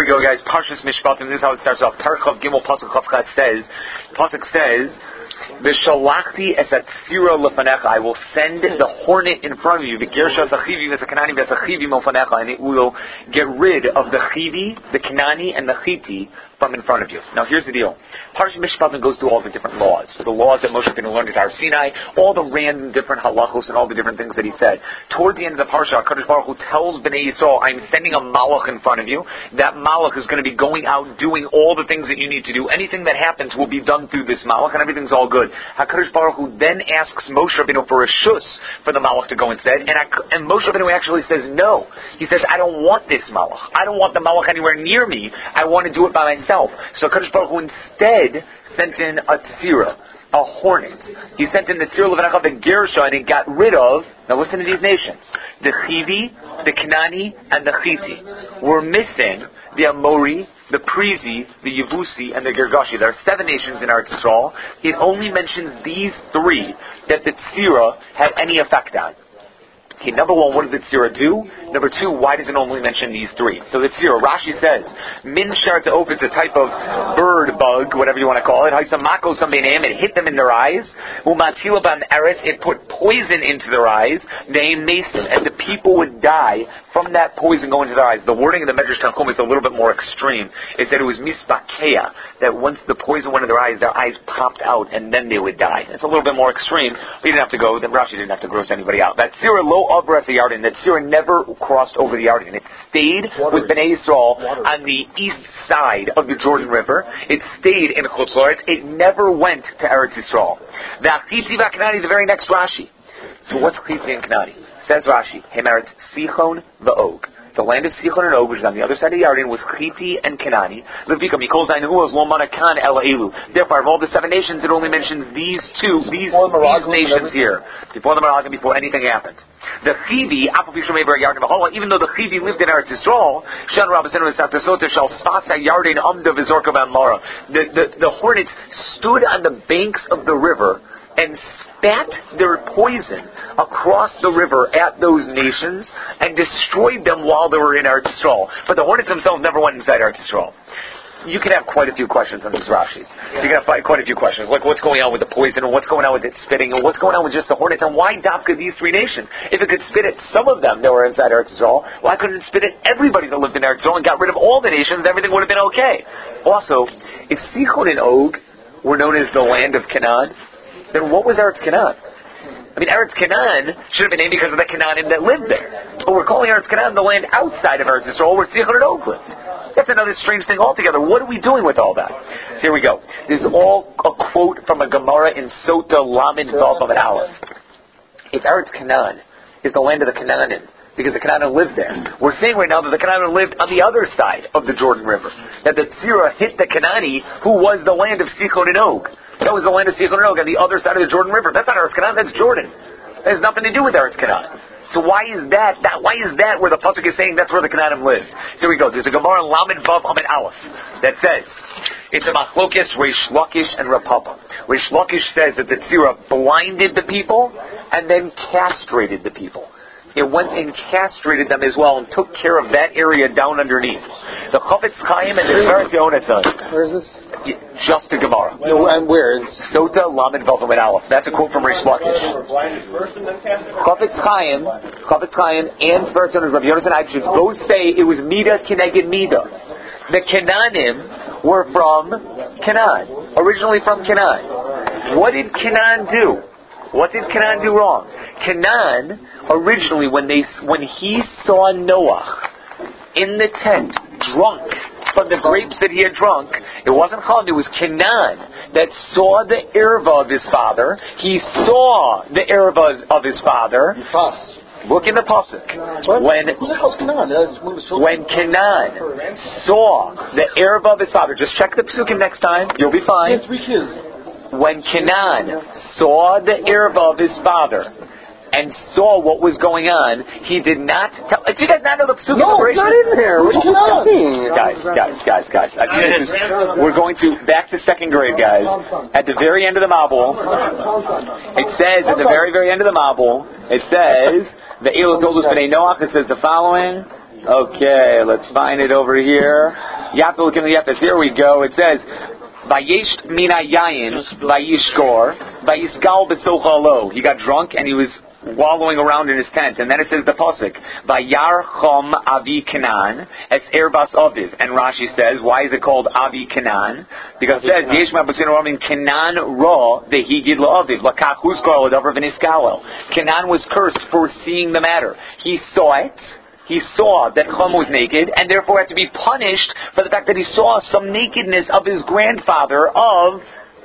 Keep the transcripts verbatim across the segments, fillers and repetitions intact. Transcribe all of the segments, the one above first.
we go, guys. Parshas Mishpatim. This is how it starts off. Parachav Gimel Pasuk Chav Chad says, Pasuk says, V'shalachti es atzira lefanecha. I will send the hornet in front of you. V'gersha zachivi v'zakanani v'zachivi mofanecha, and it will get rid of the chivi, the Kanani, and the chiti from in front of you. Now here's the deal. Parshas Mishpatim goes through all the different laws. So the laws that Moshe Rabbeinu learned at Har Sinai, all the random different halachos and all the different things that he said. Toward the end of the parsha, HaKadosh Baruch Hu tells Bnei Yisrael, I'm sending a malach in front of you. That malach is going to be going out doing all the things that you need to do. Anything that happens will be done through this malach, and everything's all good. HaKadosh Baruch Hu then asks Moshe Rabbeinu for a shus for the malach to go instead, and, and Moshe Rabbeinu actually says no. He says, I don't want this malach. I don't want the malach anywhere near me. I want to do it by myself. So HaKadosh Baruch Hu instead sent in a tzira, a hornet. He sent in the tzira levanecha the Gersha, and it got rid of, now listen to these nations, the Chivi, the Kanani, and the Chiti. We're missing the Amori, the Prizi, the Yevusi, and the Girgashi. There are seven nations in Eretz Yisrael. It only mentions these three that the tzira had any effect on. Okay, number one, what does the tzira do? Number two, why does it only mention these three? So the tzira, Rashi says, min shart oaf, it's a type of bird bug, whatever you want to call it. Haisamako sambeinem, it hit them in their eyes. Umatila bam eretz, it put poison into their eyes. They mason, and the people would die from that poison going into their eyes. The wording of the Medrash Tanchum is a little bit more extreme. It said it was misbakeya, that once the poison went into their eyes, their eyes popped out, and then they would die. It's a little bit more extreme. We didn't have to go. Then Rashi didn't have to gross anybody out. That tzira lo over at the Yarden, that tzira never crossed over the Yarden. It stayed Water. with Bnei Yisrael Water. on the east side of the Jordan River. It stayed in Chutz La'aretz. It never went to Eretz Yisrael. The Chiti v'Kanani is the very next Rashi. So what's Chiti and Kanani? Says Rashi, Hemeretz Sichon v'Og. The land of Sichon and Og, which is on the other side of the Yarden, was Chiti and Kanani. Levika Mikol Zayin Hu was Lo Manakan El Elu. Therefore, of all the seven nations, it only mentions these two, these, these nations here. Before the Meraglim, before anything happened. The Chivi, even though the Chivi lived in Eretz Yisrael, Shan Rabbasenu Esatesota shall spot a Yarden Amda Vizorka Mara. The the the hornets stood on the banks of the river and spat their poison across the river at those nations and destroyed them while they were in Eretz Yisrael. But the hornets themselves never went inside Eretz Yisrael. You can have quite a few questions on these Rashis. Yeah. You can have quite a few questions, like what's going on with the poison, and what's going on with it spitting, and what's going on with just the hornets, and why Dafka these three nations? If it could spit at some of them that were inside Eretz Yisrael, why couldn't it spit at everybody that lived in Eretz Yisrael and got rid of all the nations? Everything would have been okay. Also, if Sichon and Og were known as the land of Canaan, then what was Eretz Canaan? I mean, Eretz Canaan should have been named because of the Canaanim that lived there. But we're calling Eretz Canaan the land outside of Eretz Yisrael where Sichon and Og lived. That's another strange thing altogether. What are we doing with all that? So here we go. This is all a quote from a Gemara in Sota Lamed Vav Amud Aleph. If Eretz Canaan is the land of the Canaanim, because the Canaanim lived there, we're saying right now that the Canaanim lived on the other side of the Jordan River. That the tzira hit the Canaani, who was the land of Sichon and Og. That was the land of Sichon and Og on the other side of the Jordan River. That's not Eretz Canaan, that's Jordan. That has nothing to do with Eretz Canaan. So why is that, that why is that where the Pasuk is saying that's where the Canaanim lived? Here we go. There's a Gemara in Lamed Vav Amud Aleph that says, it's a Machlokes Reish Lakish and Rav Papa. Reish Lakish says that the tzira blinded the people and then castrated the people. It went and castrated them as well and took care of that area down underneath. The Chafetz Chaim and the Tiferes Yonasan. Where is this? Just a Gemara. No, and where? Sota Lamed Vav Amud Aleph. That's a quote from Reish Lakish. Chafetz Chaim, Chafetz Chaim, and Tiferes Yonasan, Rav Yonasan Eibshitz both say it was Mida Kineged Mida. The Canaanim were from Canaan, originally from Canaan. What did Canaan do? What did Canaan do wrong? Canaan, originally, when they when he saw Noah in the tent, drunk from the grapes that he had drunk, it wasn't Chalav, it was Canaan that saw the erva of his father. He saw the erva of his father. Look in the pasuk. When when Canaan saw the erva of his father, just check the pasukim next time. You'll be fine. When Canaan saw the erva of his father and saw what was going on, he did not tell. Do you guys not know the Pesukah? No, it's not in there. What are you talking? Guys, guys, guys, guys. I mean, this is, we're going to back to second grade, guys. At the very end of the Mabul, it says at the very, very end of the Mabul, it says the Eilu told us Bnei Noach. It says the following. Okay, let's find it over here. You have to look in the Yefes. Here we go. It says, Vayesh mina yayin, vayishkor, vayisgal b'sochalo. He got drunk and he was wallowing around in his tent. And then it says the pasuk, Vayar chom avi Kanan, es erbas aviv. And Rashi says, why is it called avi Kanan? Because it says, Yesh ma'abusin ramin Kanan ra vehigid la'aviv, lakach huskar l'davar v'niskalo. Kanan was cursed for seeing the matter. He saw it. He saw that Chum was naked, and therefore had to be punished for the fact that he saw some nakedness of his grandfather, of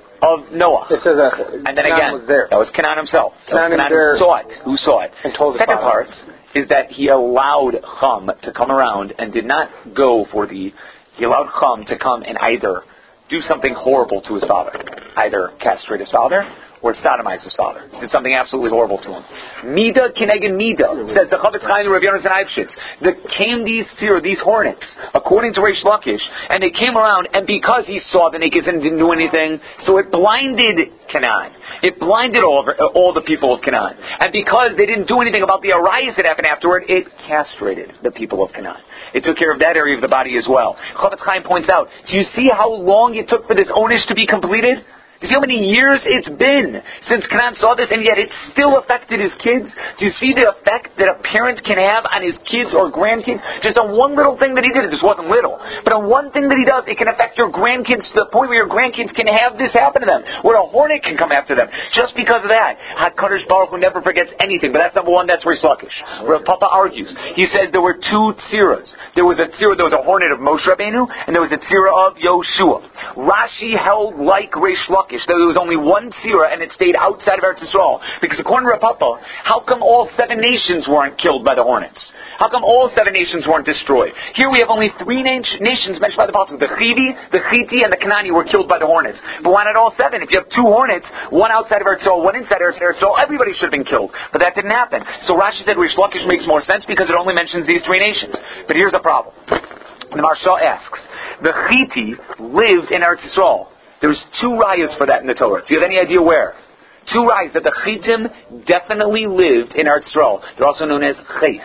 of Noah. It says that and then Canaan again, was there. That was Canaan himself. Canaan Canaan who saw it. Who saw it? And told his Second father. part is that he allowed Chum to come around and did not go for the. He allowed Chum to come and either do something horrible to his father, either castrate his father or sodomize his father. Did something absolutely horrible to him. Mida kinegin mida, says the Chavetz Chaim and Rav Yonasan Eibschitz. There came these fear, these hornets, according to Reish Lakish, and they came around, and because he saw the naked and didn't do anything, so it blinded Canaan. It blinded all, of, all the people of Canaan. And because they didn't do anything about the arayas that happened afterward, it castrated the people of Canaan. It took care of that area of the body as well. Chavetz Chaim points out, do you see how long it took for this onish to be completed? Do you see how many years it's been since Canaan saw this, and yet it still affected his kids? Do you see the effect that a parent can have on his kids or grandkids? Just on one little thing that he did, it just wasn't little, but on one thing that he does, it can affect your grandkids to the point where your grandkids can have this happen to them, where a hornet can come after them, just because of that. HaKadosh Baruch Hu never forgets anything, but that's number one, that's Reish Lakish. Where Papa argues. He says there were two tziras. There was a tzira, there was a hornet of Moshe Rabbeinu, and there was a tzira of Yoshua. Rashi held like Reish Lakish, that there was only one tzira and it stayed outside of Eretz Yisrael. Because according to Rav Papa, how come all seven nations weren't killed by the hornets? How come all seven nations weren't destroyed? Here we have only three na- nations mentioned by the Pasuk. The Chivi, the Chiti, and the Kanani were killed by the hornets. But why not all seven? If you have two hornets, one outside of Eretz Yisrael, one inside of Eretz Yisrael, everybody should have been killed. But that didn't happen. So Rashi said Reish Lakish makes more sense because it only mentions these three nations. But here's the problem. The Maharsha asks, the Chiti lived in Eretz Yisrael. There's two rayas for that in the Torah. Do you have any idea where? Two rayas that the Chitim definitely lived in Eretz Yisrael. They're also known as Ches.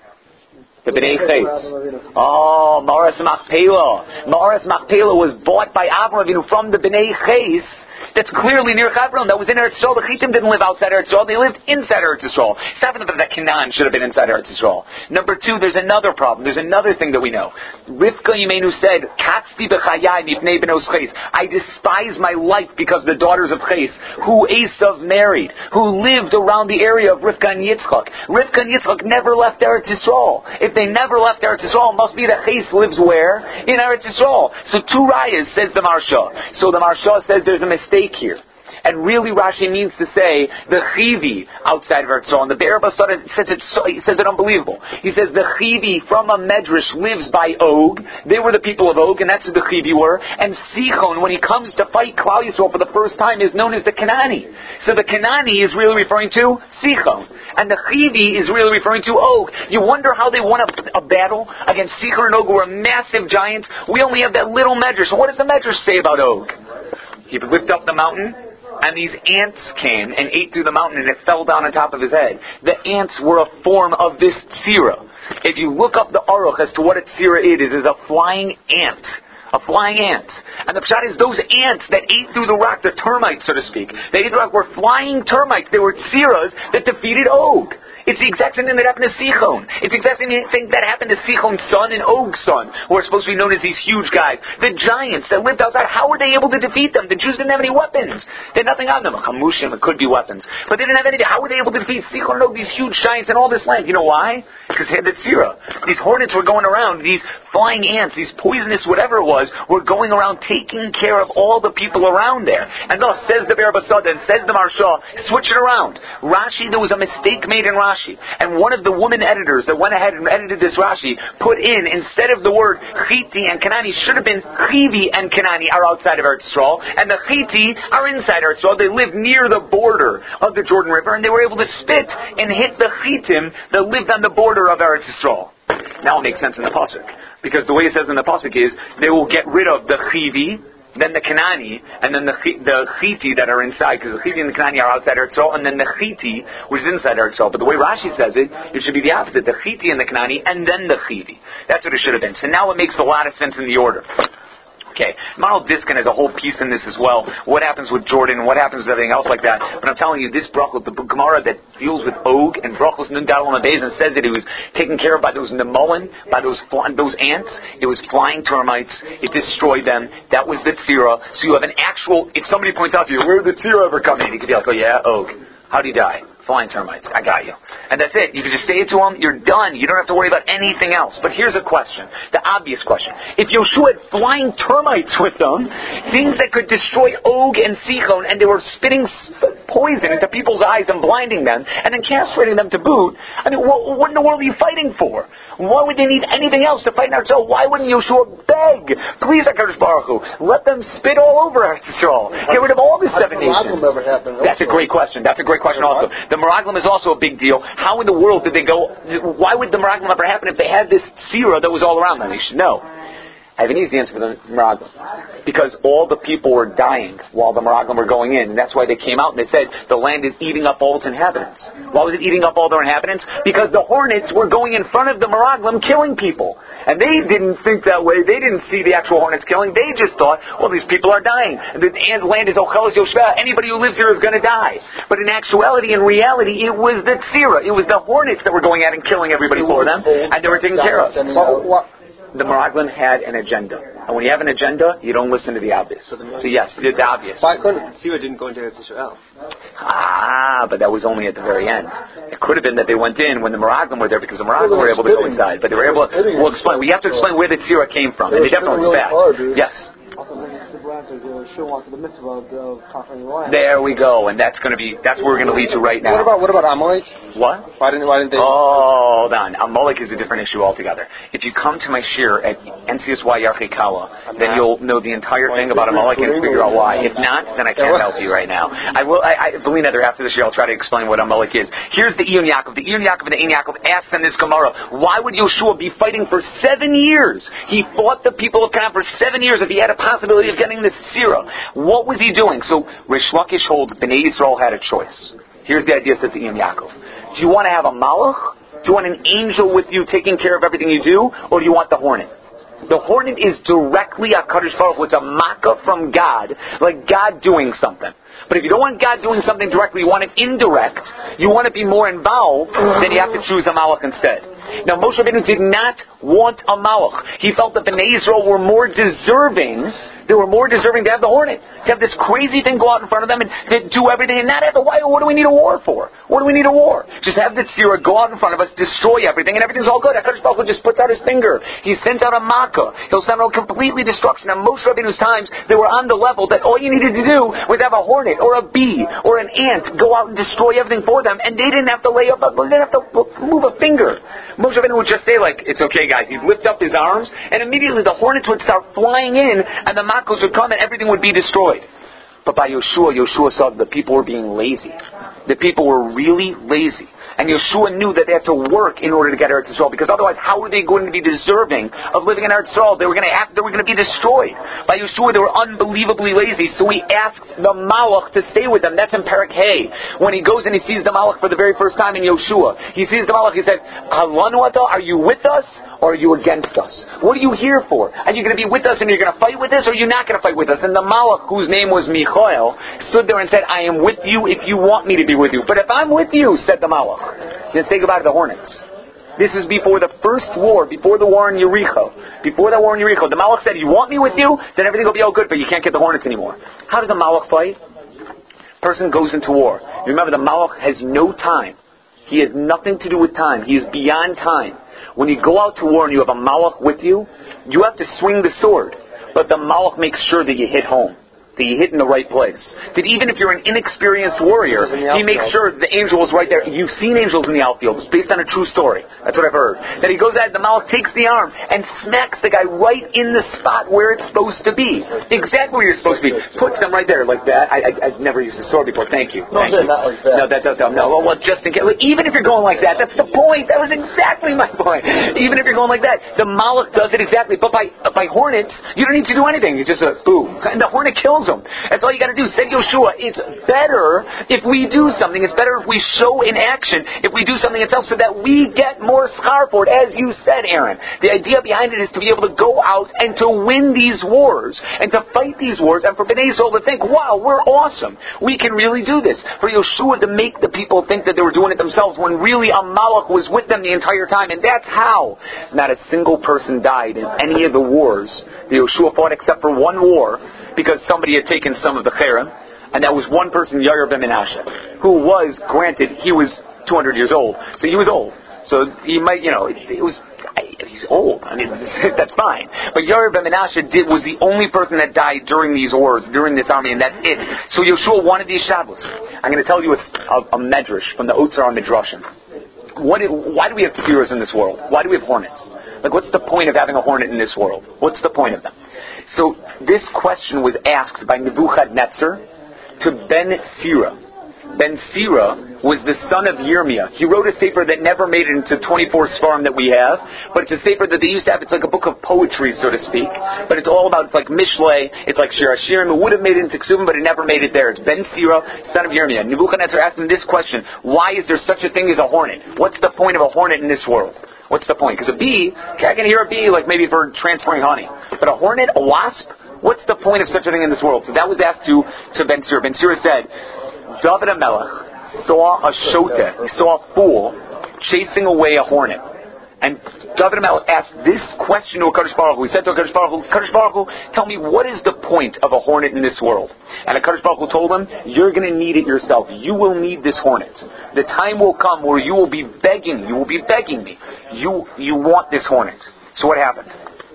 The B'nai Ches. Oh, Ma'aras Machpelah. Ma'aras Machpelah was bought by Avraham Avinu from the B'nai Ches. That's clearly near Hebron. That was in Eretz Yisrael. The Chitim didn't live outside Eretz Yisrael. They lived inside Eretz Yisrael. It's not that Canaan should have been inside Eretz Yisrael. Number two, there's another problem. There's another thing that we know. Rivka Yimenu said, Katzti b'chayai mipnei benos Ches. I despise my life because of the daughters of Ches, who Esav married, who lived around the area of Rivka and Yitzchak. Rivka and Yitzchak never left Eretz Yisrael. If they never left Eretz Yisrael, it must be that Ches lives where? In Eretz Yisrael. So two rayas, says the Maharsha. So the Maharsha says there's a mistake here. And really Rashi means to say the Chivi outside of Eretz Yisrael. And the Be'er Basara says it, so, he says it unbelievable. He says the Chivi from a Medrash lives by Og. They were the people of Og, and that's who the Chivi were. And Sichon, when he comes to fight Klal Yisrael for the first time, is known as the Kanani. So the Kanani is really referring to Sichon. And the Chivi is really referring to Og. You wonder how they won a, a battle against Sichon and Og, who were massive giants. We only have that little Medrash. So what does the Medrash say about Og? He whipped up the mountain, and these ants came and ate through the mountain, and it fell down on top of his head. The ants were a form of this tzira. If you look up the Aruch as to what a tzira is, it is a flying ant. A flying ant. And the pshat is those ants that ate through the rock, the termites, so to speak. They ate the rock, were flying termites. They were tziras that defeated Og. It's the exact same thing that happened to Sichon. It's the exact same thing that happened to Sichon's son and Og's son, who are supposed to be known as these huge guys. The giants that lived outside, how were they able to defeat them? The Jews didn't have any weapons. They had nothing on them. Chamushim, it could be weapons. But they didn't have anything. How were they able to defeat Sichon and Og, these huge giants in all this land? You know why? Because they had the tzira. These hornets were going around, these flying ants, these poisonous whatever it was, were going around taking care of all the people around there. And thus, says the Be'er Basada, and says the Maharsha, switch it around. Rashi, there was a mistake made in Rashi. And one of the woman editors that went ahead and edited this Rashi put in, instead of the word Chiti and Kanani, should have been Chivi and Kanani are outside of Eretz Yisrael, and the Chiti are inside Eretz Yisrael. They live near the border of the Jordan River, and they were able to spit and hit the Chitim that lived on the border of Eretz Yisrael. Now it makes sense in the Pasuk, because the way it says in the Pasuk is, they will get rid of the Chivi then the Kanani, and then the the Chiti that are inside, because the Chiti and the Kanani are outside Eretz Yisrael, and then the Chiti, which is inside Eretz Yisrael. But the way Rashi says it, it should be the opposite: the Chiti and the Kanani, and then the Chiti. That's what it should have been. So now it makes a lot of sense in the order. Okay, Maral Diskin has a whole piece in this as well. What happens with Jordan? What happens with everything else like that? But I'm telling you, this brachos, the Gemara that deals with Og and brachos nun dalal nabez and says that it was taken care of by those nemolin, by those fly, those ants. It was flying termites. It destroyed them. That was the tzira. So you have an actual. If somebody points out to you, where did the tzira ever come in? You could be like, oh yeah, Og. How do you die? Flying termites. I got you. And that's it. You can just say it to them. You're done. You don't have to worry about anything else. But here's a question. The obvious question. If Yoshua had flying termites with them, things that could destroy Og and Sichon, and they were spitting poison into people's eyes and blinding them, and then castrating them to boot, I mean, what, what in the world are you fighting for? Why would they need anything else to fight in Eretz Yisrael? Why wouldn't Yoshua beg? Please, HaKadosh Baruch Hu, let them spit all over Eretz Yisrael. Get rid of all the seven nations. That's a great question. That's a great question also. The Meraglim is also a big deal. How in the world did they go? Why would the Meraglim ever happen if they had this Sira that was all around them? You should know. I have an easy answer for the Meraglim. Because all the people were dying while the Meraglim were going in. And that's why they came out and they said, the land is eating up all its inhabitants. Why was it eating up all their inhabitants? Because the hornets were going in front of the Meraglim killing people. And they didn't think that way. They didn't see the actual hornets killing. They just thought, well, these people are dying. The land is Ochelos Yoshua. Anybody who lives here is going to die. But in actuality, in reality, it was the Tzira. It was the hornets that were going out and killing everybody for them. And they were taken care of. The Meraglim had an agenda. And when you have an agenda, you don't listen to the obvious. So yes, the obvious. Why couldn't Tzira didn't go into Eretz Yisrael? Ah, but that was only at the very end. It could have been that they went in when the Meraglim were there because the Meraglim were able to go inside. But they were able to, we'll explain. We have to explain where the Tzira came from. And they definitely was bad. Yes. There we go, and that's going to be that's where we're going to lead to right now. What about what about Amalek? What? Why didn't why didn't they? Oh, hold on. Amalek is a different issue altogether. If you come to my shir at N C S Y Yarchei Kala, then you'll know the entire thing about Amalek and figure out why. If not, then I can't help you right now. I will. I, I believe that after this year, I'll try to explain what Amalek is. Here's the Iyun Yaakov. The Iyun Yaakov and the Ein Yaakov asks in this Gemara, why would Yoshua be fighting for seven years? He fought the people of Canaan for seven years if he had a possibility of getting this Tzira. What was he doing? So Rish Lakish holds Bnei Yisrael had a choice. Here's the idea, says the Iyun Yaakov. Do you want to have a malach? Do you want an angel with you taking care of everything you do? Or do you want the hornet? The hornet is directly a HaKadosh Baruch Hu. It's a makkah from God, like God doing something. But if you don't want God doing something directly, you want it indirect, you want to be more involved, then you have to choose a malach instead. Now Moshe Rabbeinu did not want a malach. He felt that Bnei Yisrael were more deserving, they were more deserving to have the hornet, to have this crazy thing go out in front of them and do everything and not have the, why, what do we need a war for? What do we need a war? Just have the tzira go out in front of us, destroy everything, and everything's all good. HaKadosh Baruch Hu just puts out his finger. He sends out a makkah. He'll send out completely destruction. Now Moshe Rabbeinu's times, they were on the level that all you needed to do was have a hornet or a bee or an ant go out and destroy everything for them, and they didn't have to lay up, they didn't have to move a finger. Moshe Rabbeinu would just say, like, it's okay guys. He'd lift up his arms, and immediately the hornets would start flying in, and the makkahs would come, and everything would be destroyed. But by Yoshua, Yoshua saw that the people were being lazy. The people were really lazy. And Yoshua knew that they had to work in order to get Eretz Yisrael, because otherwise, how were they going to be deserving of living in Eretz Yisrael? They were going to have, they were going to be destroyed. By Yoshua, they were unbelievably lazy. So he asked the Malach to stay with them. That's in Perek Hay. When he goes and he sees the Malach for the very first time in Yoshua, he sees the Malach. He says, "Halanu ata, are you with us or are you against us? What are you here for? Are you going to be with us and you're going to fight with us, or are you not going to fight with us?" And the Malach, whose name was Michael, stood there and said, "I am with you if you want me to be with you. But if I'm with you," said the Malach, then say goodbye to the hornets. This is before the first war, before the war in Yericho. Before the war in Yericho, the Malach said, "You want me with you, then everything will be all good, but you can't get the hornets anymore." How does a Malach fight? Person goes into war. Remember, the Malach has no time. He has nothing to do with time. He is beyond time. When you go out to war and you have a Malach with you, you have to swing the sword. But the Malach makes sure that you hit home. that you hit in the right place. That even if you're an inexperienced warrior, he makes sure the angel is right there. You've seen angels in the outfield. It's based on a true story. That's what I've heard. That he goes out, the Malach takes the arm and smacks the guy right in the spot where it's supposed to be. Exactly where you're supposed to be. Puts them right there like that. I, I, I've never used a sword before. Thank you. No, Thank you. not like that. No, that does help. No, well, well, just in case. Even if you're going like that, that's the point. That was exactly my point. Even if you're going like that, the Malach does it exactly. But by by hornets, you don't need to do anything. It's just a boom. And the hornet kills them. That's all you got to do. Said Yoshua, it's better if we do something. It's better if we show in action, if we do something itself, so that we get more schar for it. As you said, Aaron, the idea behind it is to be able to go out and to win these wars, and to fight these wars, and for Bnei Yisrael to think, wow, we're awesome. We can really do this. For Yoshua to make the people think that they were doing it themselves, when really a Malach was with them the entire time. And that's how not a single person died in any of the wars that Yoshua fought, except for one war, because somebody had taken some of the cherem, and that was one person, Yair ben Menashe, who was, granted, he was two hundred years old, so he was old. So he might, you know, it, it was, he's old. I mean, that's fine. But Yair ben Menashe did, was the only person that died during these wars, during this army, and that's it. So Yoshua wanted these Shabbos. I'm going to tell you a, a, a medrash from the Otzar Midrashim. What, why do we have tefillas in this world? Why do we have hornets? Like, what's the point of having a hornet in this world? What's the point of them? So this question was asked by Nebuchadnezzar to Ben Sira. Ben Sira was the son of Yirmiyah. He wrote a sefer that never made it into twenty-four Sfarim that we have, but it's a sefer that they used to have. It's like a book of poetry, so to speak, but it's all about, it's like Mishlei, it's like Shir HaShirim. It would have made it into Ksubim, but it never made it there. It's Ben Sira, son of Yirmiyah. Nebuchadnezzar asked him this question: why is there such a thing as a hornet? What's the point of a hornet in this world? What's the point? Because a bee, okay, I can hear a bee like maybe for transferring honey. But a hornet, a wasp, what's the point of such a thing in this world? So that was asked to, to Ben Sira. Ben Sira said, David HaMelech saw a shoteh, he saw a fool chasing away a hornet. And David HaMelech asked this question to HaKadosh Baruch Hu. He said to HaKadosh Baruch Hu, HaKadosh Baruch Hu, tell me, what is the point of a hornet in this world? And HaKadosh Baruch Hu told him, you're going to need it yourself. You will need this hornet. The time will come where you will be begging, you will be begging me. You, you want this hornet. So what happened?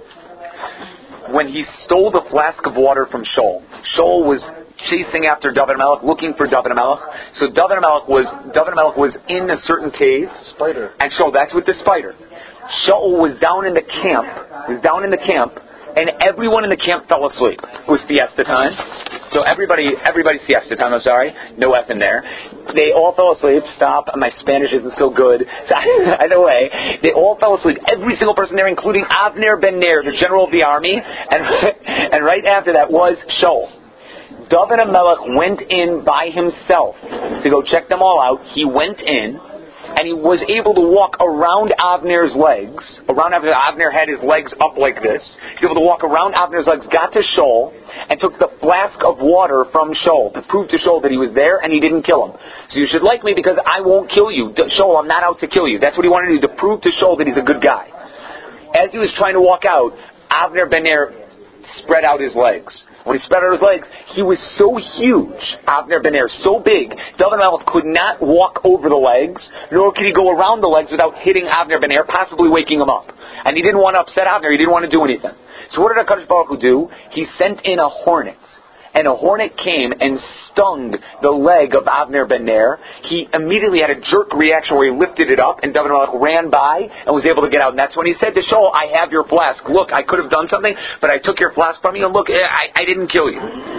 When he stole the flask of water from Shaul, Shaul was chasing after David HaMelech, looking for David HaMelech. So David HaMelech was, David HaMelech was in a certain cave. Spider. And Shaul, that's with the spider. Shaul was down in the camp, was down in the camp, and everyone in the camp fell asleep. It was siesta time. So everybody, everybody siesta time, I'm sorry. No F in there. They all fell asleep. Stop. My Spanish isn't so good. So either way, they all fell asleep. Every single person there, including Avner ben Ner, the general of the army. And, and right after that was Shaul. David HaMelech went in by himself to go check them all out. He went in, and he was able to walk around Avner's legs. Around Avner, Avner had his legs up like this. He was able to walk around Avner's legs, got to Shaul, and took the flask of water from Shaul to prove to Shaul that he was there and he didn't kill him. So you should like me because I won't kill you. Shaul, I'm not out to kill you. That's what he wanted to do, to prove to Shaul that he's a good guy. As he was trying to walk out, Avner ben Ner spread out his legs. When he spread out his legs, he was so huge, Avner ben Ner, so big, David HaMelech could not walk over the legs, nor could he go around the legs without hitting Avner ben Ner, possibly waking him up. And he didn't want to upset Avner, he didn't want to do anything. So what did HaKadosh Baruch Hu do? He sent in a hornet. And a hornet came and stung the leg of Avner ben Ner. He immediately had a jerk reaction where he lifted it up, and David HaMelech ran by and was able to get out. And that's when he said to Shaul, I have your flask. Look, I could have done something, but I took your flask from you, and look, I, I didn't kill you.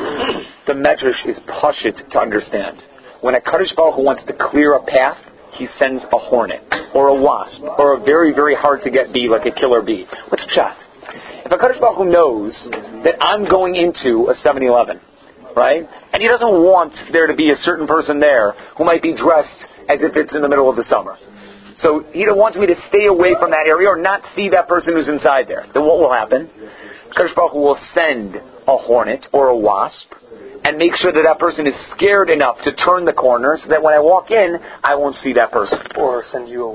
The medrash is pashut to understand. When HaKadosh Baruch Hu wants to clear a path, he sends a hornet, or a wasp, or a very, very hard-to-get bee, like a killer bee. What's pshat? If HaKadosh Baruch Hu knows that I'm going into a seven eleven, right, and he doesn't want there to be a certain person there who might be dressed as if it's in the middle of the summer. So he wants me to stay away from that area or not see that person who's inside there. Then what will happen? HaKadosh Baruch Hu will send a hornet or a wasp and make sure that that person is scared enough to turn the corner so that when I walk in, I won't see that person. Or send you away.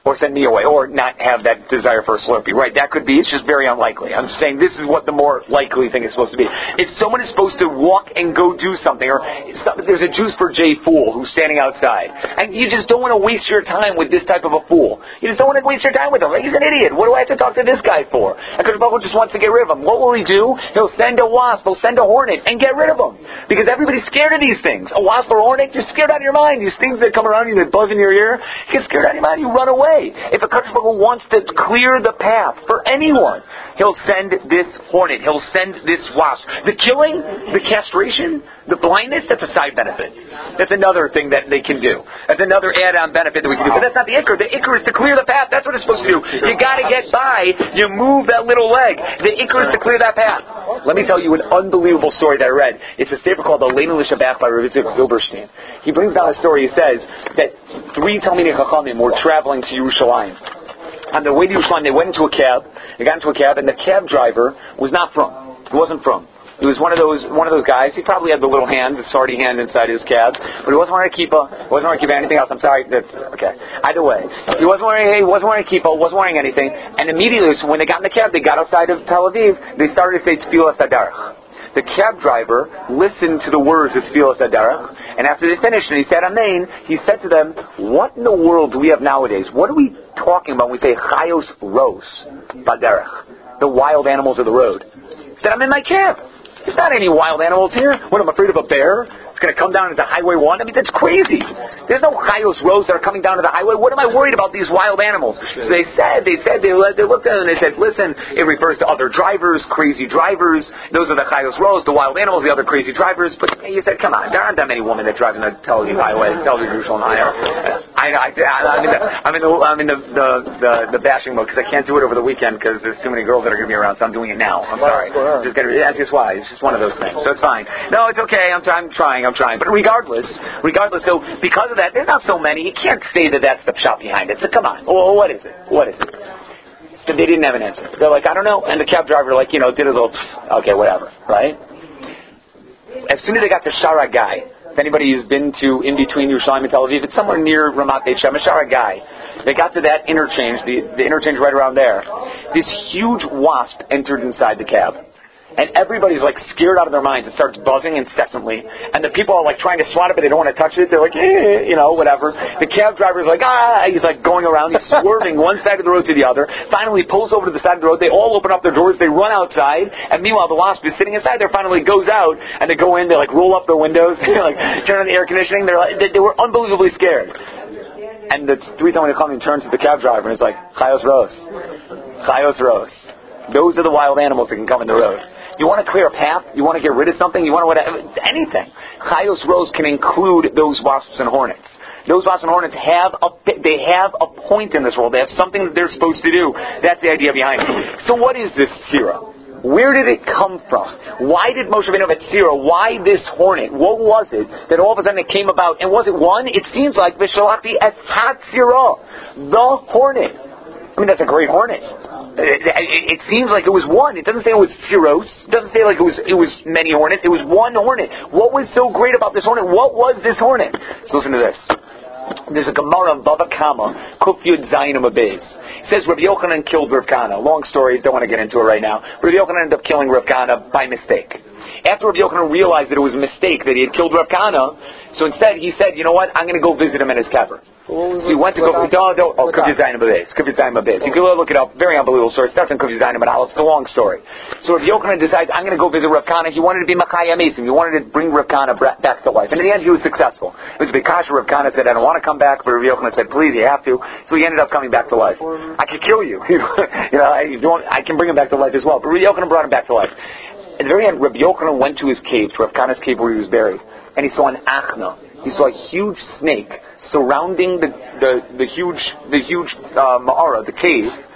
or send me away, or not have that desire for a Slurpee, right? That could be. It's just very unlikely. I'm saying this is what the more likely thing is supposed to be. If someone is supposed to walk and go do something, or there's a Jews for J fool who's standing outside, and you just don't want to waste your time with this type of a fool. You just don't want to waste your time with him. He's an idiot. What do I have to talk to this guy for? Because Baruch just wants to get rid of him. What will he do? He'll send a wasp, he'll send a hornet, and get rid of him. Because everybody's scared of these things. A wasp or a hornet, you're scared out of your mind. These things that come around you that buzz in your ear, you get scared out of your mind, you run away. If a Kadosh Baruch Hu wants to clear the path for anyone, he'll send this hornet, he'll send this wasp. The killing, the castration, the blindness, that's a side benefit. That's another thing that they can do. That's another add-on benefit that we can do. But that's not the ikr. The ikr is to clear the path. That's what it's supposed to do. You got to get by. You move that little leg. The ikr is to clear that path. Let me tell you an unbelievable story that I read. It's a sefer called the Leinu L'Shabbat by Rav Yitzchak Zilberstein. He brings down a story. He says that three Talmidei Chachamim were traveling to Yerushalayim. On their way to Yerushalayim, they went into a cab. They got into a cab, and the cab driver was not from. He wasn't from. He was one of those one of those guys. He probably had the little hand, the sardy hand inside his cab, but he wasn't wearing a kippah. Wasn't wearing a kippah. Anything else? I'm sorry. That's okay. Either way, he wasn't wearing. He wasn't wearing a kippah. Wasn't wearing anything. And immediately, so when they got in the cab, they got outside of Tel Aviv. They started to say Tfilas Hadarach. The cab driver listened to the words of Tfilas Hadarach, and after they finished and he said Amen, he said to them, "What in the world do we have nowadays? What are we talking about when we say Chayos Ros Baderach, the wild animals of the road?" He said, "I'm in my cab. There's not any wild animals here. What, I'm afraid of a bear? It's going to come down into Highway one? I mean, that's crazy. There's no Chayos Ros that are coming down to the highway. What am I worried about these wild animals?" So they said, they said, they, they looked at it and they said, "Listen, it refers to other drivers, crazy drivers. Those are the Chayos Ros, the wild animals, the other crazy drivers." But he said, "Come on, there aren't that many women that drive in the Tel Aviv highway, Tel Aviv Jerusalem highway." I, I, I, I'm in the, I'm in the, I'm in the, the, the, the bashing mode because I can't do it over the weekend because there's too many girls that are going to be around. So I'm doing it now. I'm sorry. Just gotta, that's just why. It's just one of those things. So it's fine. No, it's okay. I'm, I'm trying. I'm trying. But regardless, regardless. So because of that, there's not so many. You can't say that that's the shop behind it. So come on. Well, what is it? What is it? So they didn't have an answer. They're like, I don't know. And the cab driver, like, you know, did a little, okay, whatever, right? As soon as they got to Shara Guy. If anybody has been to in between Yerushalayim and Tel Aviv, it's somewhere near Ramat Beit Shemesh, Shara Guy. They got to that interchange, the, the interchange right around there. This huge wasp entered inside the cab. And everybody's like scared out of their minds. It starts buzzing incessantly. And the people are like trying to swat it, but they don't want to touch it. They're like, eh, you know, whatever. The cab driver's like, ah, he's like going around. He's swerving one side of the road to the other. Finally pulls over to the side of the road. They all open up their doors. They run outside. And meanwhile, the wasp is sitting inside there. Finally goes out. And they go in. They like roll up their windows. They like turn on the air conditioning. They're like, they, they were unbelievably scared. And the three Talmidei Chachamim turns to the cab driver and is like, Chayos Ros. Chayos Ros. Those are the wild animals that can come in the road. You want to clear a path? You want to get rid of something? You want to whatever, anything. Chayos Ros can include those wasps and hornets. Those wasps and hornets have a they have a point in this world. They have something that they're supposed to do. That's the idea behind it. So what is this sira? Where did it come from? Why did Moshe Rabbeinu have a sira? Why this hornet? What was it that all of a sudden it came about? And was it one? It seems like Vishalati as Hatzira, the hornet. I mean, that's a great hornet. It, it, it seems like it was one. It doesn't say it was Siros. It doesn't say like it was it was many hornets. It was one hornet. What was so great about this hornet? What was this hornet? So listen to this. There's a Gemara of Bava Kama, Kuf Yud Zayin Amabez. It says Rabbi Yochanan killed Rav Kana. Long story, don't want to get into it right now. Rabbi Yochanan ended up killing Rav Kana by mistake. After Rabbi Yochanan realized that it was a mistake that he had killed Rav Kana, so instead he said, you know what, I'm going to go visit him in his cavern. So he went to go, don't, don't, oh, Kuf Yud Zayin Amabez. Kuf Yud Zayin Amabez. You can look it up. Very unbelievable story. It starts in Kuf Yud Zayin Amabez. It's a long story. So Rabbi Yochanan decides, I'm going to go visit Rav Kana. He wanted to be Machaya Mesim. He wanted to bring Rav Kana back to life. And in the end, he was successful. It was because Rav Kana said, I don't want to come back. But Rabbi Yochanan said, please, you have to. So he ended up coming back to life. I could kill you. you know, I, you don't, I can bring him back to life as well. But Rabbi Yochanan brought him back to life. At the very end, Rabbi Yochanan went to his cave, to Rav Kana's cave where he was buried. And he saw an achna. He saw a huge snake surrounding the the, the huge the huge uh, ma'ara, the cave,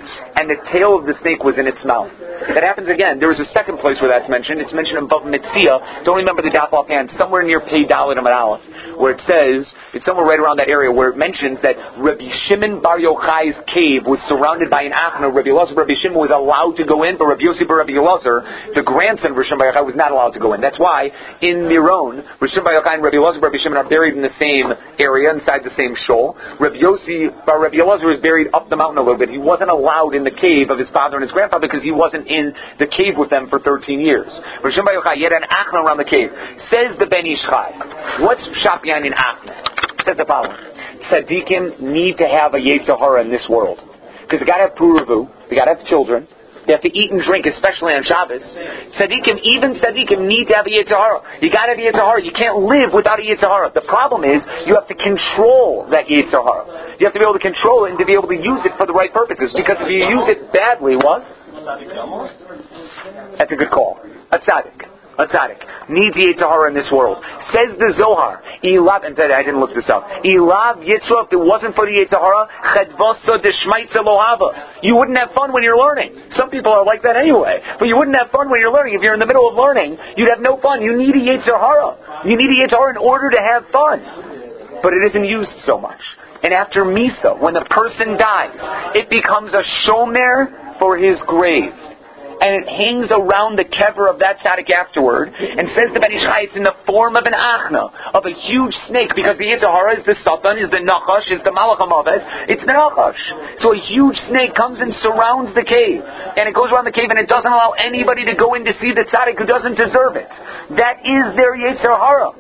and the tail of the snake was in its mouth. That happens again. There is a second place where that's mentioned. It's mentioned in Bava Metzia. Don't remember the daf offhand. Somewhere near Pei Dalet Amud Aleph, where it says, it's somewhere right around that area, where it mentions that Rabbi Shimon Bar Yochai's cave was surrounded by an achna. Rabbi Elazar, Rabbi Shimon was allowed to go in, but Rabbi Yossi Bar Rabbi Elazar, the grandson of Rabbi Shimon Bar Yochai, was not allowed to go in. That's why in Miron, Rabbi Shimon Bar Yochai and Rabbi Elazar Bar Rabbi Shimon are buried in the same area, inside the same shul. Rabbi Yossi Bar Rabbi Elazar was buried up the mountain a little bit. He wasn't allowed in the cave of his father and his grandfather because he wasn't in the cave with them for thirteen years. Rabbi Shimon Bar Yochai, he had an achna around the cave. Says the Ben Ish Chai, what's pshat behind an achna? Says the following: Tzaddikim need to have a Yetzer Hara in this world because they got to have puravu, they got to have children. They have to eat and drink, especially on Shabbos. Tzaddikim, even tzaddikim, need to have a Yetzer Hara. You got to have a Yetzer Hara. You can't live without a Yetzer Hara. The problem is, you have to control that Yetzer Hara. You have to be able to control it and to be able to use it for the right purposes. Because if you use it badly, what? That's a good call. A tzaddik. A tzaddik needs Yetzer Hara in this world. Says the Zohar, Ilav, and I didn't look this up. Ilav Yitzra, if it wasn't for the Yetzer Hara, Chedvasa Deshmaitza Lohava. You wouldn't have fun when you're learning. Some people are like that anyway. But you wouldn't have fun when you're learning. If you're in the middle of learning, you'd have no fun. You need a Yetzer Hara. You need a Yetzer Hara in order to have fun. But it isn't used so much. And after Misa, when the person dies, it becomes a shomer for his grave. And it hangs around the kever of that tzaddik afterward, and says the Ben Ish Chai, it's in the form of an achna, of a huge snake, because the Yetzer Hara is the Satan, is the Nachash, is the Malach HaMavet, it's the Nachash. So a huge snake comes and surrounds the cave, and it goes around the cave, and it doesn't allow anybody to go in to see the tzaddik who doesn't deserve it. That is their Yetzer Hara.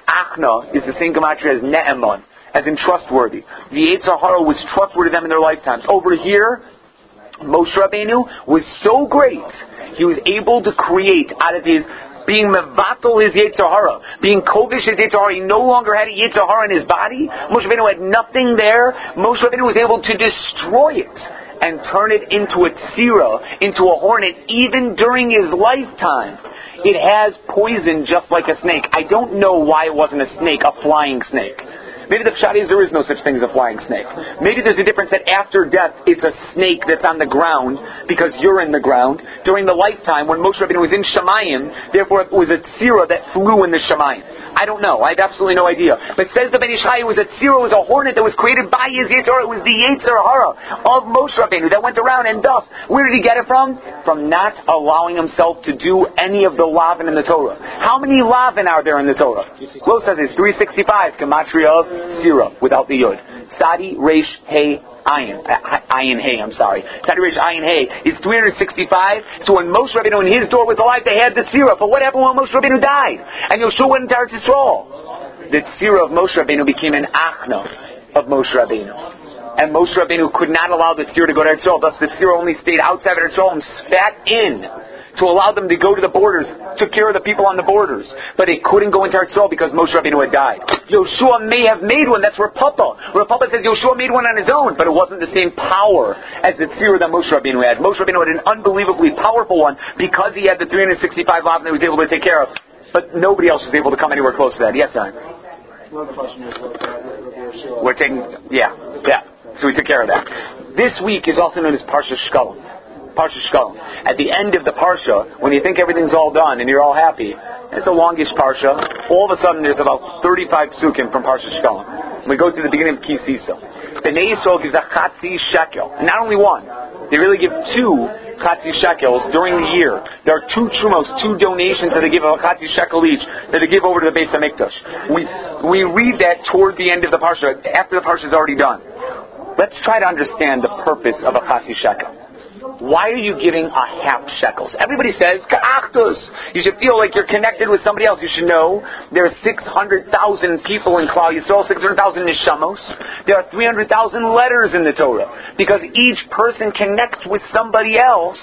Achna is the same gematria as Ne'eman, as in trustworthy. The Yetzer Hara was trustworthy to them in their lifetimes. Over here, Moshe Rabbeinu was so great, he was able to create out of his being mevatel his Yetzer Hara, being kovish his Yetzer Hara. He no longer had a Yetzer Hara in his body. Moshe Rabbeinu had nothing there. Moshe Rabbeinu was able to destroy it and turn it into a tzira, into a hornet, even during his lifetime. It has poison just like a snake. I don't know why it wasn't a snake, a flying snake. Maybe the pshat is there is no such thing as a flying snake. Maybe there's a difference that after death it's a snake that's on the ground because you're in the ground. During the lifetime when Moshe Rabbeinu was in Shemayim, therefore it was a tzira that flew in the Shemayim. I don't know. I have absolutely no idea. But says the Ben Ish Chai, it was a tzira, it was a hornet that was created by his Yetzer Hara. It was the Yetzer Hara of Moshe Rabbeinu that went around, and thus, where did he get it from? From not allowing himself to do any of the lavin in the Torah. How many lavin are there in the Torah? Lo says it's three sixty-five, gematria of Sira, without the Yud. Sadi, Reish, Hey, Ayin. Ayin, Hey, I'm sorry. Sadi, Reish, Ayin, Hey is three hundred sixty-five. So when Moshe Rabbeinu in his door was alive, they had the Sira. But what happened when Moshe Rabbeinu died? And Yoshua went into Eretz Yisrael. The Sira of Moshe Rabbeinu became an Achna of Moshe Rabbeinu. And Moshe Rabbeinu could not allow the Sira to go to Eretz Yisrael. Thus the Sira only stayed outside of Eretz Yisrael and spat in to allow them to go to the borders, took care of the people on the borders. But it couldn't go into Eretz Yisrael because Moshe Rabbeinu had died. Yoshua may have made one, that's where Papa. Where Papa says Yoshua made one on his own, but it wasn't the same power as the tzira that Moshe Rabbeinu had. Moshe Rabbeinu had an unbelievably powerful one because he had the three hundred sixty-five lavin that he was able to take care of. But nobody else was able to come anywhere close to that. Yes, Simon? Another question is what uh, We're taking, yeah, yeah. So we took care of that. This week is also known as Parsha Shkalim. Parsha Shkalim. At the end of the Parsha, when you think everything's all done and you're all happy, it's the longest Parsha. All of a sudden there's about thirty-five psukim from Parsha Shkalim. We go to the beginning of Ki Sisa. Bnei Yisrael gives a chatzi shekel. And not only one. They really give two chatzi shekels during the year. There are two trumos, two donations that they give of a chatzi shekel each that they give over to the Beis HaMikdash. We, we read that toward the end of the Parsha, after the Parsha is already done. Let's try to understand the purpose of a chatzi shekel. Why are you giving a half shekels? Everybody says, ka'achtos. You should feel like you're connected with somebody else. You should know there are six hundred thousand people in Klal Yisrael, six hundred thousand neshamos. There are three hundred thousand letters in the Torah. Because each person connects with somebody else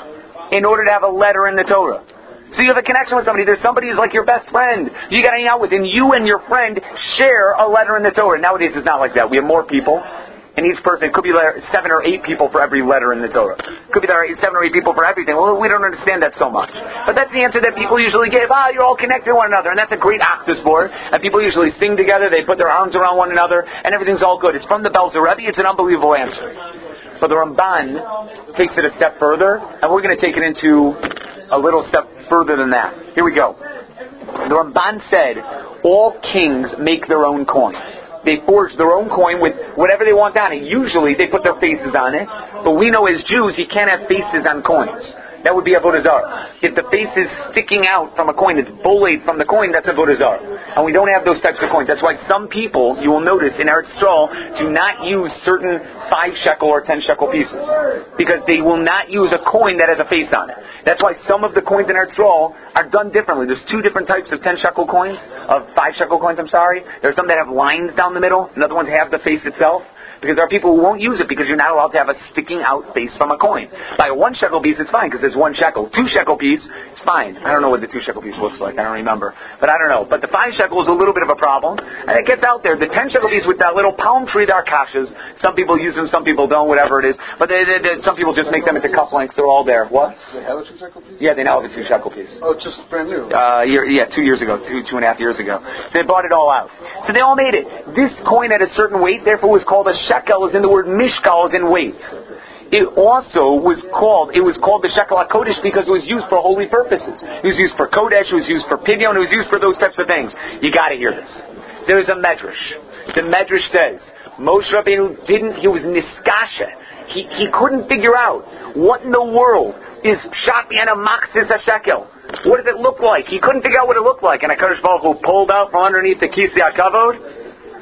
in order to have a letter in the Torah. So you have a connection with somebody. There's somebody who's like your best friend. You got to hang out with, and you and your friend share a letter in the Torah. Nowadays it's not like that. We have more people. And each person, it could be there seven or eight people for every letter in the Torah. It could be there seven or eight people for everything. Well, we don't understand that so much. But that's the answer that people usually give. Ah, you're all connected to one another. And that's a great actus board. And people usually sing together. They put their arms around one another. And everything's all good. It's from the Belzer Rebbe. It's an unbelievable answer. But the Ramban takes it a step further, and we're going to take it into a little step further than that. Here we go. The Ramban said, all kings make their own coin. They forge their own coin with whatever they want on it. Usually they put their faces on it, but we know as Jews you can't have faces on coins. That would be Avodah Zarah. If the face is sticking out from a coin, it's bullied from the coin, that's Avodah Zarah. And we don't have those types of coins. That's why some people, you will notice in Eretz Yisrael, do not use certain five shekel or ten shekel pieces. Because they will not use a coin that has a face on it. That's why some of the coins in Eretz Yisrael are done differently. There's two different types of ten shekel coins, of five shekel coins, I'm sorry. There's some that have lines down the middle, and other ones have the face itself. Because there are people who won't use it because you're not allowed to have a sticking out face from a coin. By a one shekel piece, it's fine because there's one shekel. Two shekel piece, it's fine. I don't know what the two shekel piece looks like. I don't remember. But I don't know. But the five shekel is a little bit of a problem. And it gets out there. The ten shekel piece with that little palm tree, there are kashas. Some people use them, some people don't, whatever it is. But they, they, they, some people just make them into cuff lengths. They're all there. What? They have a two shekel piece? Yeah, they now have a two shekel piece. Oh, it's just brand new. Uh, year, yeah, two years ago, two, two and a half years ago. So they bought it all out. So they all made it. This coin had a certain weight, therefore was called a shekel, is in the word mishkal, is in weight. It also was called, it was called the shekel HaKodesh because it was used for holy purposes. It was used for Kodesh, it was used for Pidyon, it was used for those types of things. You gotta hear this. There's a medrash. The medrash says, Moshe Rabbeinu didn't, he was niskasha. He, he couldn't figure out what in the world is Pshat Yana Machzis HaShekel. What does it look like? He couldn't figure out what it looked like. And HaKadosh Baruch Hu pulled out from underneath the Kisei HaKavod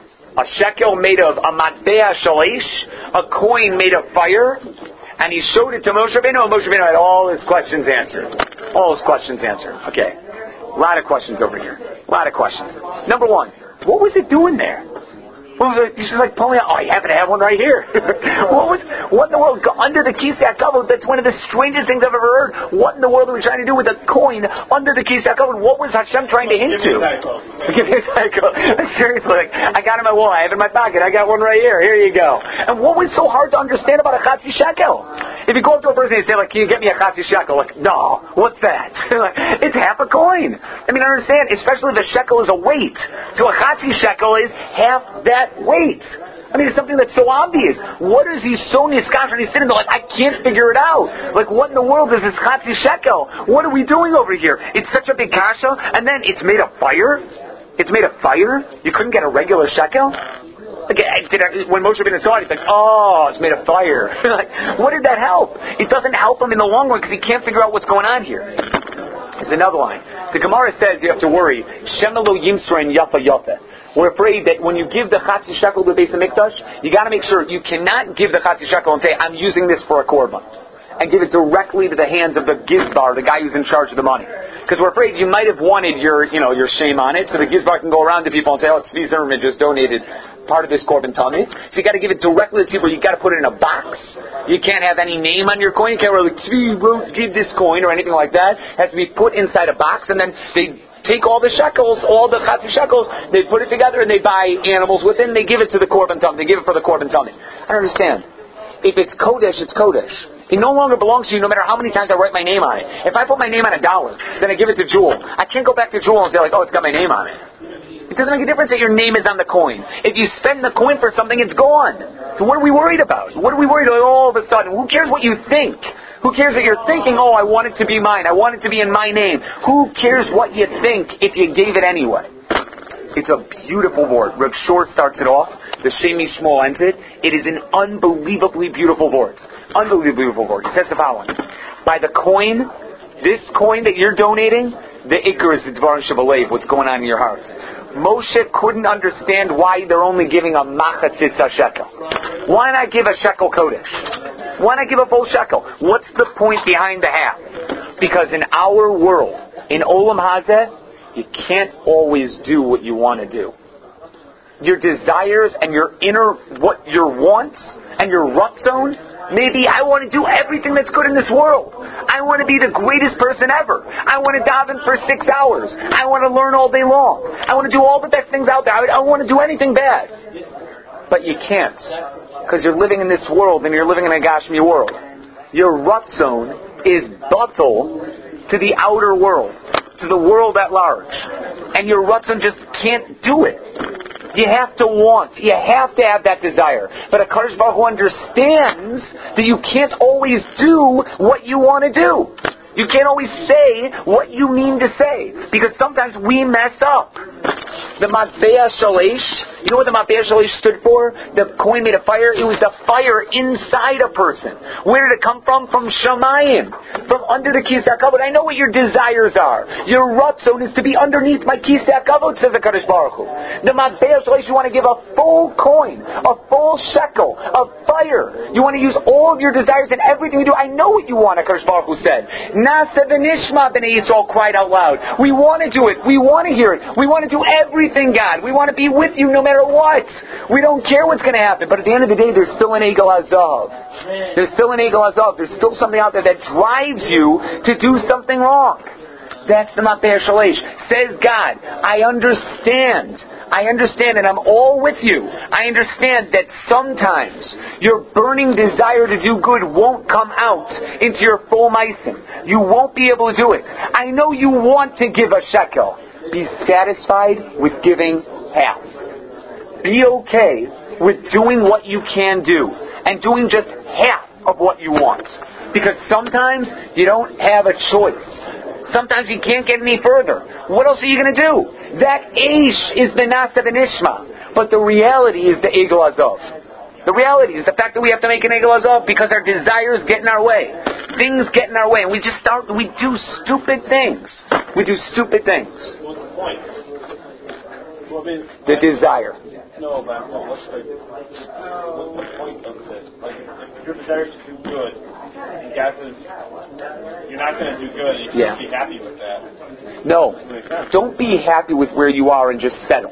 a shekel made of a matbea shalish, a coin made of fire, and he showed it to Moshe Rabbeinu, and Moshe Rabbeinu had all his questions answered. All his questions answered. Okay. A lot of questions over here. A lot of questions. Number one, what was it doing there? What was it? He's just like pulling out, oh, I happen to have one right here. what was, what in the world? Under the Kisei HaKavod, that's one of the strangest things I've ever heard. What in the world are we trying to do with a coin under the Kisei HaKavod? What was Hashem trying to hint to? Give me a cycle. Seriously, like, I got it in my wall, I have it in my pocket, I got one right here, here you go. And what was so hard to understand about a Chatzi Shekel? If you go up to a person and say, like, can you get me a Chatzi Shekel? Like, no, what's that? It's half a coin. I mean, understand, especially if the shekel is a weight. So a Chatzi Shekel is half that weight. I mean, it's something that's so obvious. What is he so niskash and he's sitting there like, I can't figure it out. Like, what in the world is this Chatzi Shekel? What are we doing over here? It's such a big kasha, and then it's made of fire? It's made of fire? You couldn't get a regular shekel? Like, did I, when Moshe Rabbeinu saw it, he's like, oh, it's made of fire. Like, what did that help? It doesn't help him in the long run because he can't figure out what's going on here. There's another line. The Gemara says you have to worry. Shemelo Yimsra and Yafa Yafa. We're afraid that when you give the Chatzi Shekel to the Beis HaMikdash, you got to make sure you cannot give the Chatzi Shekel and say, I'm using this for a korban, and give it directly to the hands of the Gizbar, the guy who's in charge of the money. Because we're afraid you might have wanted your, you know, your shame on it, so the Gizbar can go around to people and say, oh, Tzvi Zimmerman just donated part of this korban tummy. So you got to give it directly to people. You got to put it in a box. You can't have any name on your coin. You can't really Tzvi wrote give this coin or anything like that. It has to be put inside a box, and then they take all the shekels, all the Chatzi shekels, they put it together and they buy animals with it and they give it to the korban tummy. They give it for the korban tummy. I don't understand. If it's Kodesh, it's Kodesh. It no longer belongs to you no matter how many times I write my name on it. If I put my name on a dollar, then I give it to Jewel. I can't go back to Jewel and say like, oh, it's got my name on it. It doesn't make a difference that your name is on the coin. If you spend the coin for something, it's gone. So what are we worried about? What are we worried about all of a sudden? Who cares what you think? Who cares that you're thinking, oh, I want it to be mine. I want it to be in my name. Who cares what you think if you gave it anyway? It's a beautiful word. Reb Shor starts it off. The Shemi Shmuel ends it. It is an unbelievably beautiful word. Unbelievably beautiful word. He says the following. By the coin, this coin that you're donating, the Iker is the Dvarim Shabalev, what's going on in your heart. Moshe couldn't understand why they're only giving a machatzitz shekel. Why not give a shekel kodesh? Why not give a full shekel? What's the point behind the half? Because in our world, in Olam Hazeh, you can't always do what you want to do. Your desires and your inner, what your wants and your ratzon, maybe I want to do everything that's good in this world. I want to be the greatest person ever. I want to daven for six hours. I want to learn all day long. I want to do all the best things out there. I don't want to do anything bad. But you can't. Because you're living in this world and you're living in a Gashmi world. Your ratzon is batal to the outer world, to the world at large. And your ratzon just can't do it. You have to want. You have to have that desire. But HaKadosh Baruch Hu understands means that you can't always do what you want to do. You can't always say what you mean to say, because sometimes we mess up. The Matbea Shalesh, you know what the Matbea Shalesh stood for? The coin made of fire? It was the fire inside a person. Where did it come from? From Shamayim, from under the Kisei HaKavod. I know what your desires are. Your Ratzon is to be underneath my Kisei HaKavod, says the Kadosh Baruch Hu. The Matbea Shalesh, you want to give a full coin, a full shekel of fire. You want to use all of your desires and everything you do. I know what you want, Kadosh Baruch Hu said. Nasa v'nishma, Bnei Yisrael cried out loud. We want to do it. We want to hear it. We want to do everything, God. We want to be with you no matter what. We don't care what's going to happen. But at the end of the day, there's still an Egel Hazav. There's still an Egel Hazav. There's still something out there that drives you to do something wrong. That's the Matbea Shalesh. Says God, I understand. I understand, and I'm all with you. I understand that sometimes your burning desire to do good won't come out into your full meisim. You won't be able to do it. I know you want to give a shekel. Be satisfied with giving half. Be okay with doing what you can do and doing just half of what you want. Because sometimes you don't have a choice. Sometimes you can't get any further. What else are you going to do? That Eish is Benasa Benishma. But the reality is the Egel Hazav. The reality is the fact that we have to make an Egel Hazav because our desires get in our way. Things get in our way. And we just start, we do stupid things. We do stupid things. What's the point? Well, I mean, the desire. No, but well, what's, the, what's the point of this? Like, if your desire is to do good, and God says you're not going to do good, you yeah. can't be happy with that. No. Don't be happy with where you are and just settle.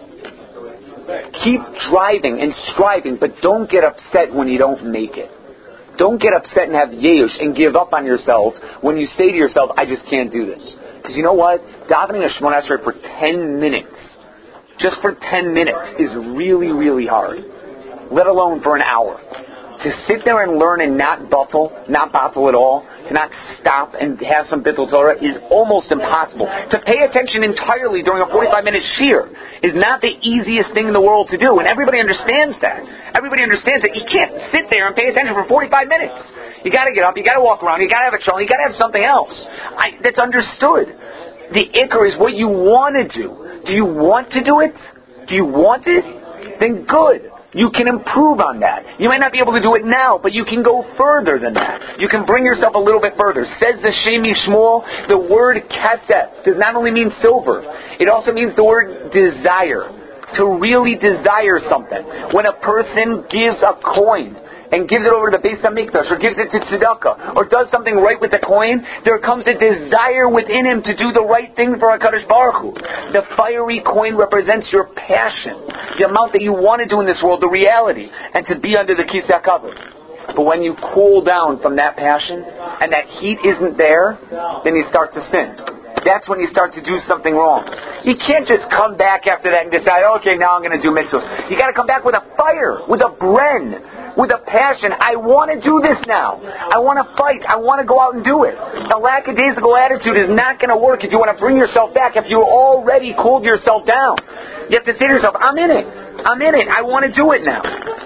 Keep driving and striving, but don't get upset when you don't make it. Don't get upset and have yeush and give up on yourself when you say to yourself, I just can't do this. Because you know what? Davening a Shemona Esrei for ten minutes, just for ten minutes, is really, really hard. Let alone for an hour. To sit there and learn and not battle, not battle at all, to not stop and have some bittul Torah is almost impossible. To pay attention entirely during a forty-five minute shiur is not the easiest thing in the world to do, and everybody understands that. Everybody understands that. You can't sit there and pay attention for forty-five minutes. You got to get up, you got to walk around, you got to have a challenge, you got to have something else. I, that's understood. The ikar is what you want to do. Do you want to do it? Do you want it? Then good. You can improve on that. You might not be able to do it now, but you can go further than that. You can bring yourself a little bit further. Says the Shem Yishmuel, the word kesef does not only mean silver, it also means the word desire. To really desire something. When a person gives a coin and gives it over to the Beis HaMikdash, or gives it to tzedakah, or does something right with the coin, there comes a desire within him to do the right thing for HaKadosh Baruch Hu. The fiery coin represents your passion, the amount that you want to do in this world, the reality, and to be under the Kisei HaKavod. But when you cool down from that passion, and that heat isn't there, then you start to sin. That's when you start to do something wrong. You can't just come back after that and decide, okay, now I'm going to do mitzvahs. You got to come back with a fire, with a bren, with a passion. I want to do this now. I want to fight. I want to go out and do it. A lackadaisical attitude is not going to work if you want to bring yourself back, if you already cooled yourself down. You have to say to yourself, I'm in it. I'm in it. I want to do it now.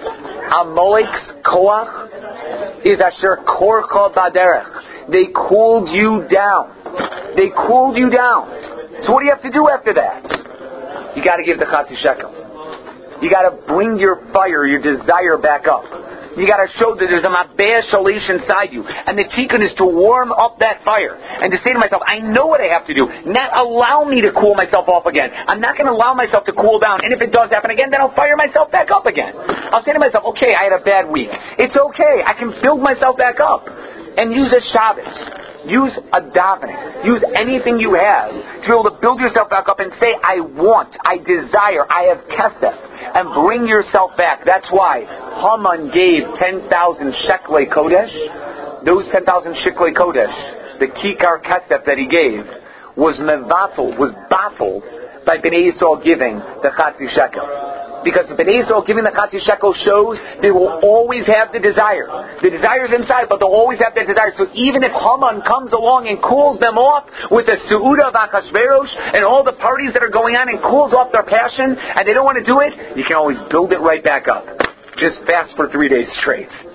Amalek's koach is asher korcha baderech. They cooled you down. They cooled you down. So what do you have to do after that? You got to give the chatzi shekel. You got to bring your fire, your desire back up. You got to show that there's a Matbea Shalesh inside you. And the tikkun is to warm up that fire. And to say to myself, I know what I have to do. Not allow me to cool myself off again. I'm not going to allow myself to cool down. And if it does happen again, then I'll fire myself back up again. I'll say to myself, okay, I had a bad week. It's okay. I can build myself back up. And use a Shabbos. Use a davening. Use anything you have to be able to build yourself back up and say, I want, I desire, I have kesef. And bring yourself back. That's why Haman gave ten thousand sheklei kodesh. Those ten thousand sheklei kodesh, the kikar kesef that he gave, was mevatel, was baffled by Bnei Yisrael giving the chatzi shekel. Because Bnei Yisrael giving the chatzi shekel shows they will always have the desire. The desire is inside, but they'll always have that desire. So even if Haman comes along and cools them off with the Su'uda of Achashverosh and all the parties that are going on and cools off their passion, and they don't want to do it, you can always build it right back up. Just fast for three days straight.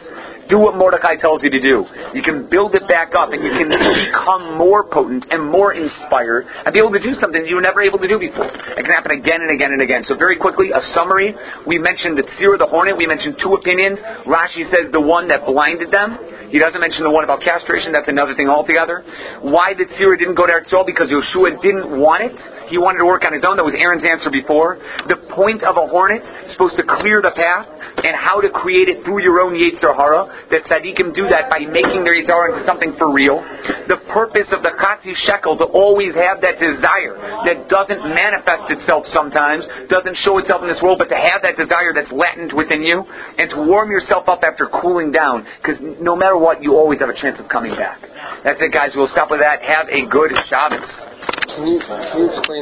do what Mordecai tells you to do. You can build it back up, and you can become more potent and more inspired and be able to do something you were never able to do before. It can happen again and again and again. So very quickly, a summary. We mentioned the tzira, the hornet. We mentioned two opinions. Rashi says the one that blinded them. He doesn't mention the one about castration. That's another thing altogether. Why the tzira didn't go to Eretz Yisrael? Because Yeshua didn't want it. He wanted to work on his own. That was Aaron's answer before. The point of a hornet is supposed to clear the path, and how to create it through your own Yetzer Hara. That tzaddikim do that by making their Yetzer Hara into something for real. The purpose of the Chatzi Shekel to always have that desire that doesn't manifest itself sometimes, doesn't show itself in this world, but to have that desire that's latent within you, and to warm yourself up after cooling down, because no matter what, you always have a chance of coming back. That's it, guys. We'll stop with that. Have a good Shabbos. Can you, can you explain